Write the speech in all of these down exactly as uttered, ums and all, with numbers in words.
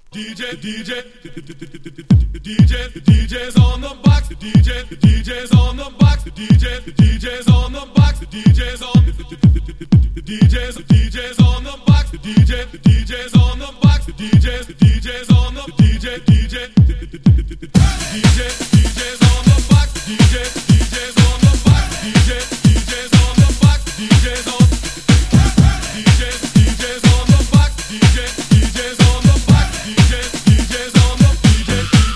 D J, D J, the D J, the D J's on the box. The D J, the D J's on the box. The D J, the D J's on the box. The D J's on the D J's, the D J's on the box. The D J, the D J's on the box. The D J's, the D J's on the D J, D J, the D J, the D J's on the box. The D J, the D J's on the box. The D J, the D J's on the box. The D J's on the D J's, the D J's on the box. The D J, the D J's on the box. The D J, the D J's on the D J,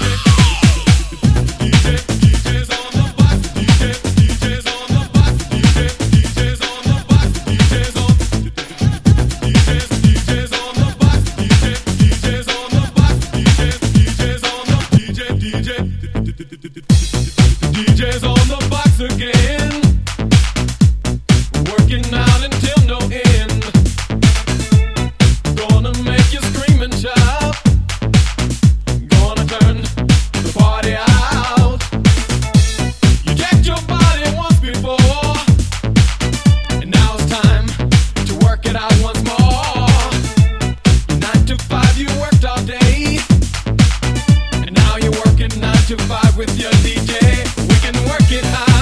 D J, D J's on the box. The D J, the D J's on the box. The D J, the D J's on the box. The D J's on the D J's, the D J's on the box. The D J, the D J's on the box. The D J, the D J's on the D J, D J, the D J's on the box again. Working out until no end. Gonna make you scream and shout. Gonna turn the party out. You checked your body once before, and now it's time to work it out once more. Nine to five you worked all day, and now you're working nine to five with your D J. We can work it out.